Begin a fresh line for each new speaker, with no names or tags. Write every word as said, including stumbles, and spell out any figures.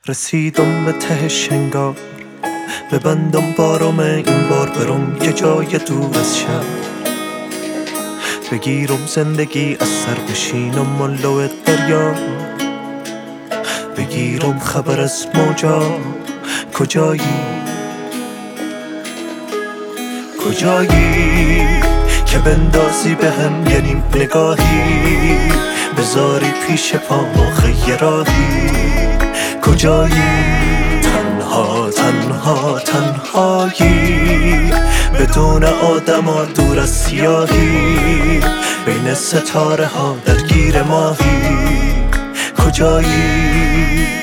رسیدم به ته شنگار، ببندم بارم این بار، برم یه جای دور از شهر، بگیرم زندگی از سر، بشینم ملو دریا، بگیرم خبر از موجا. کجایی کجایی که بندازی به هم یه نیم نگاهی، بذاری پیش پام خیلی راهی. کجایی تنها تنها تنهایی، بدون آدم ها دور از سیاهی، بین ستاره ها درگیر ماهی. کجایی